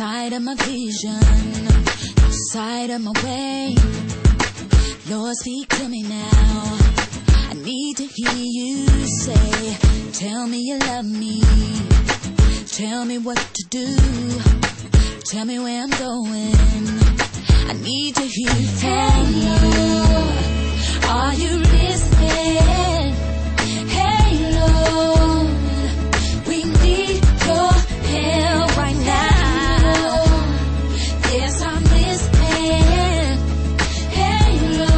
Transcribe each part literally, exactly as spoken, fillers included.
sight of my vision, no sight of my way. Lord, speak to me now. I need to hear you say, tell me you love me. Tell me what to do. Tell me where I'm going. I need to hear from you. Are you listening? Hey, Lord, we need your help right now. Yes, I'm listening. Hey,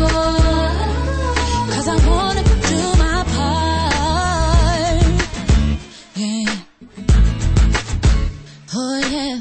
Lord, 'cause I wanna do my part. Yeah. Oh, yeah.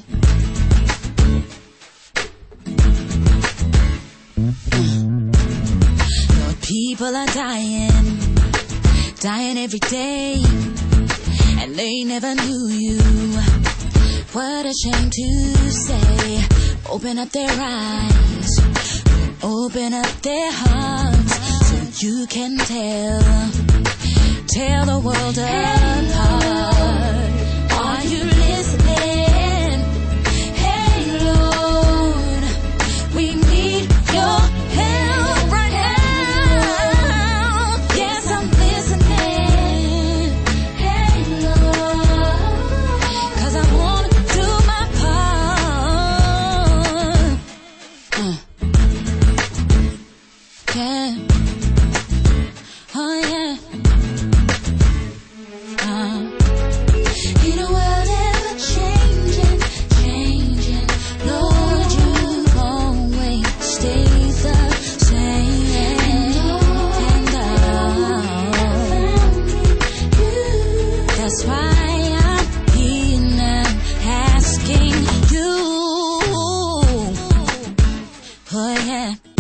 Lord, people are dying, dying every day, and they never knew you. What a shame to say. Open up their eyes, open up their hearts, so you can tell, tell the world apart. Are you listening? Hey, Lord, we need your help right now. Yes, I'm listening. Hey, Lord, 'cause I want to do my part. Uh. Yeah. Oh, yeah. Uh. In a world ever changing, changing, Lord, you always stay the same. And oh, that's why I'm here now, asking you. Oh, yeah.